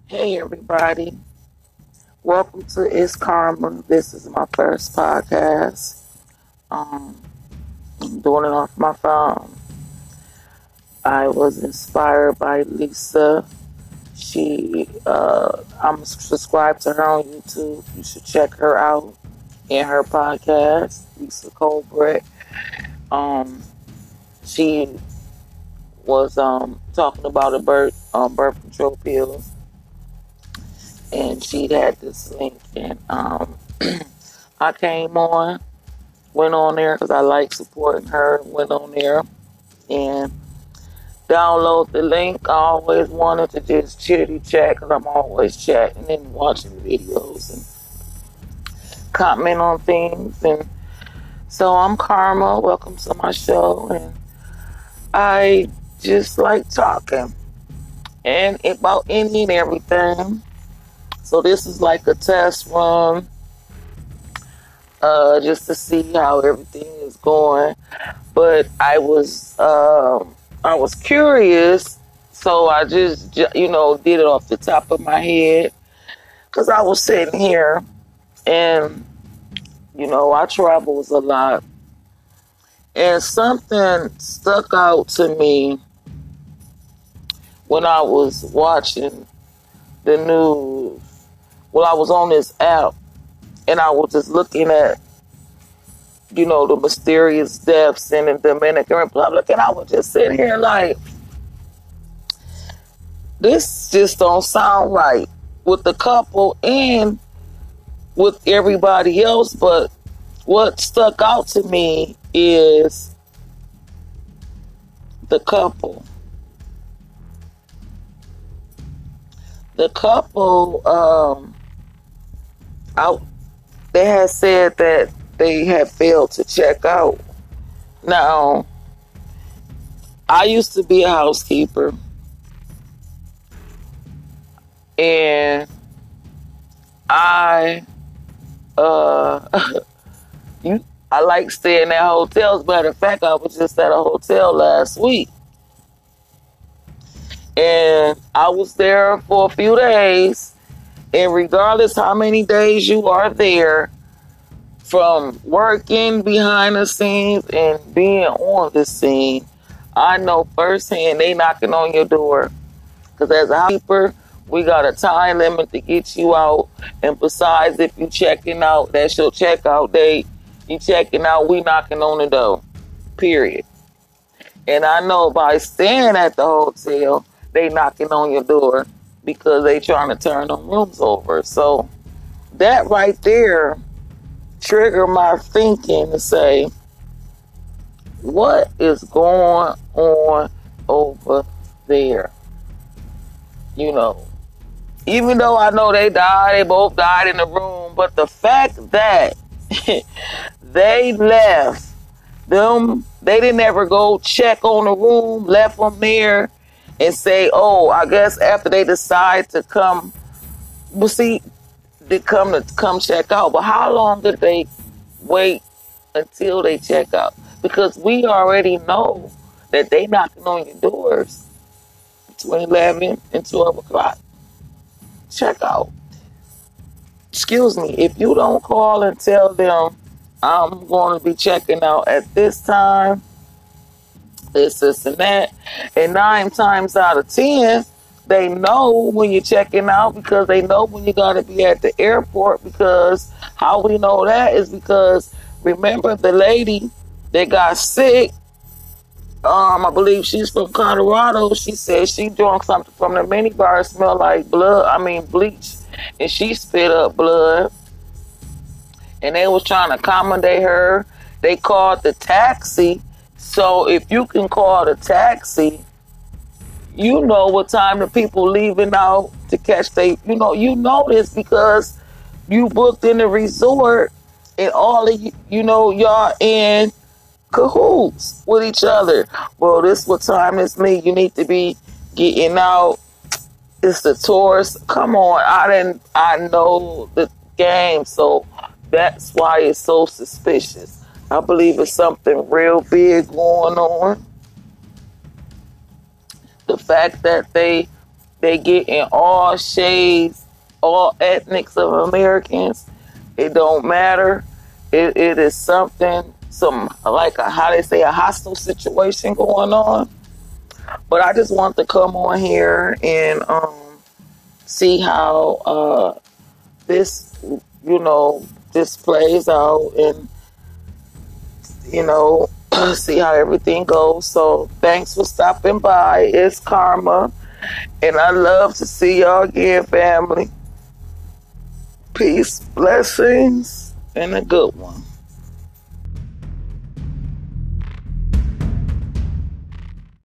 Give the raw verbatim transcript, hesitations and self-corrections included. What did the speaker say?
Hey everybody, welcome to It's Karma. This is my first podcast. Um, I'm doing it off my phone. I was inspired by Lisa. She, uh, I'm subscribed to her on YouTube. You should check her out in her podcast, Lisa Colbert. Um, she was um talking about a birth um, birth control pill, and she had this link, and um, I came on. Went on there because I like supporting her. Went on there and download the link. I always wanted to just chitty chat because I'm always chatting and watching videos and comment on things. And so I'm Karma. Welcome to my show. And I just like talking and about any and everything. So this is like a test run, uh, just to see how everything is going. But I was um, I was curious, so I just you know did it off the top of my head because I was sitting here, and you know I travels a lot, and something stuck out to me when I was watching the news. Well, I was on this app, and I was just looking at you know the mysterious deaths in the Dominican Republic, and I was just sitting here like, this just don't sound right with the couple and with everybody else. But what stuck out to me is the couple. The couple, um, out, they had said that they had failed to check out. Now, I used to be a housekeeper, and I uh you I like staying at hotels. Matter of fact, I was just at a hotel last week, and I was there for a few days. And regardless how many days you are there, from working behind the scenes and being on the scene, I know firsthand they knocking on your door. Because as a housekeeper, we got a time limit to get you out. And besides, if you checking out, that's your checkout date. You checking out, we knocking on the door. Period. And I know by staying at the hotel, they knocking on your door because they trying to turn them rooms over. So that right there triggered my thinking to say, what is going on over there? You know, even though I know they died, they both died in the room, but the fact that they left them, they didn't ever go check on the room, left them there and say, oh, I guess after they decide to come, well, see, they come to come check out. But how long did they wait until they check out? Because we already know that they knocking on your doors between eleven and twelve o'clock. Check out. Excuse me, if you don't call and tell them I'm going to be checking out at this time, this, this, and that, and nine times out of ten, they know when you're checking out because they know when you got to be at the airport. Because how we know that is because remember the lady that got sick, um, I believe she's from Colorado. She said she drank something from the minibar, smelled like blood, I mean bleach, and she spit up blood. And they was trying to accommodate her. They called the taxi. So if you can call the taxi, you know what time the people leaving out to catch they, you know, you know this because you booked in the resort and all of you, you know, y'all in cahoots with each other. Well, this what time it's me. You need to be getting out. It's the tourist. Come on. I didn't, I know the game. So that's why it's so suspicious. I believe it's something real big going on. The fact that they They get in all shades, all ethnics of Americans. It don't matter. It, it is something, some like a, how they say, a hostile situation going on. But I just want to come on here and um, see how uh, this, you know, this plays out, and you know, see how everything goes. So thanks for stopping by. It's Karma, and I love to see y'all again, family. Peace, blessings, and a good one.